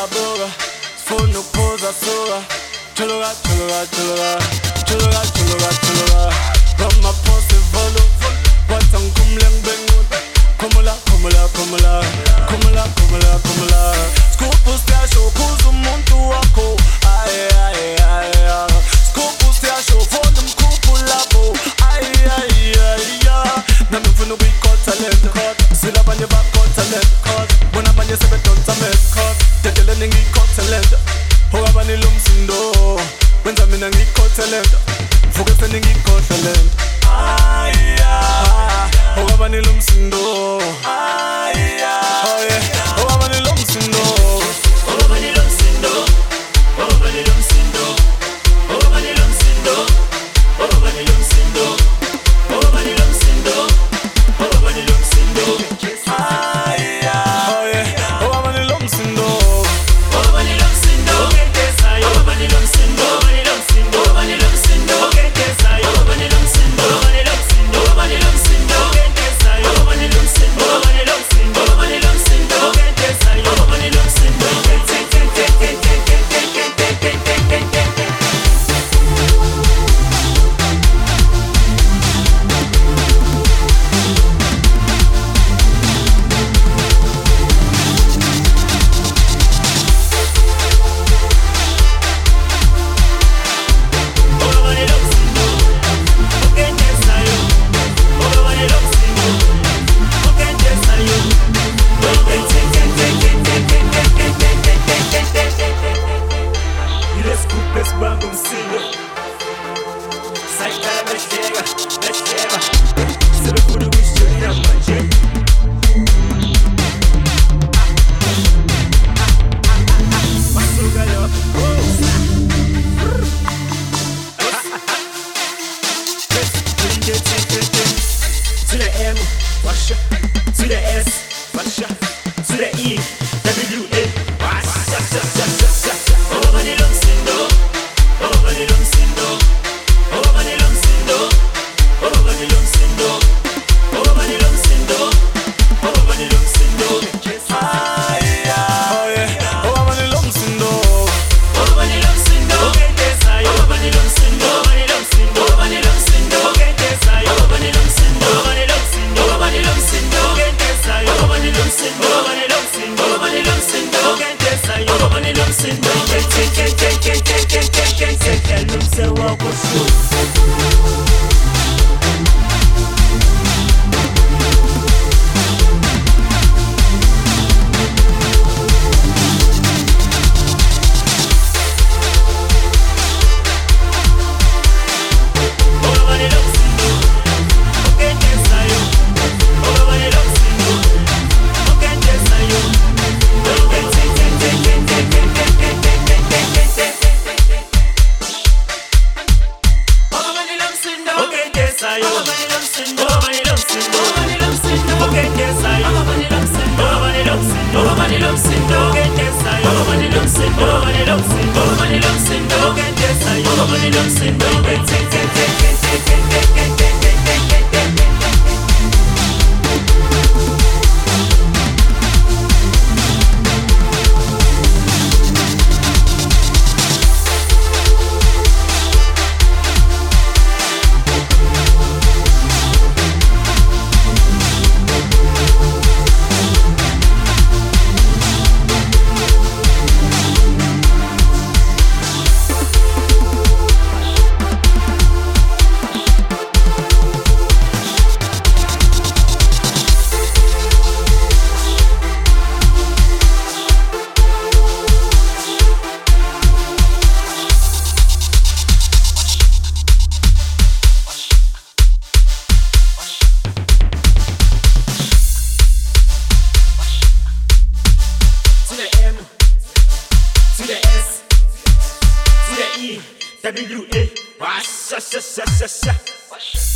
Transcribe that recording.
la boga, sfono posa sola. Chologa, chologa, chologa, chologa, chologa, chologa. Rama pose volo, watang kumleng bengun. Kumula, kumula, kumula, kumula, kumula, kumula. Scopus te asho kuzu muntu wako. Ay, ay, ay, ay. Scopus te asho volume kupula bo. Ay, ay, ay, ay. Nami funu bi cut talent cut. Sila banye ba cut talent cut. Bona banye sebe don talent cut. Tetele ningi cut talent. Hoa bani lumsindo. Wenza mina ngi cut talent. Focus ningi cut talent. Ay, ay. Hoa bani lumsindo. Ay, ay. Oh yeah. Hoa bani lumsindo. Hoa bani lumsindo. Hoa bani lumsindo. Hoa bani lumsindo. Hoa bani lumsindo. Hoa bani lumsindo. Hoa bani lumsindo. Ay, ay. Oh yeah. Hoa bani lumsindo. Hoa bani lumsindo. Hoa bani lumsindo. Hoa bani lumsindo. Hoa bani lumsindo. Hoa bani lumsindo. W-A,